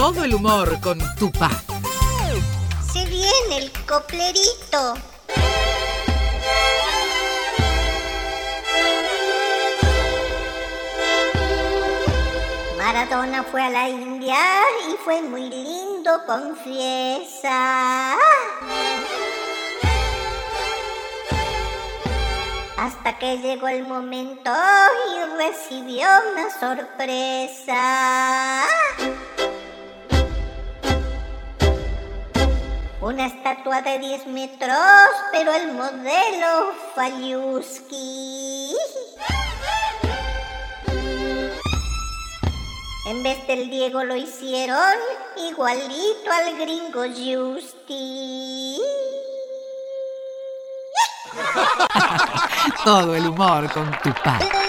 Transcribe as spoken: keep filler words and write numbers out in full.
Todo el humor con Tupá. Se viene el coplerito. Maradona fue a la India y fue muy lindo, confiesa. Hasta que llegó el momento y recibió una sorpresa. Una estatua de diez metros, pero el modelo Faliuski. En vez del Diego lo hicieron igualito al gringo Justi. Todo el humor con Tupá.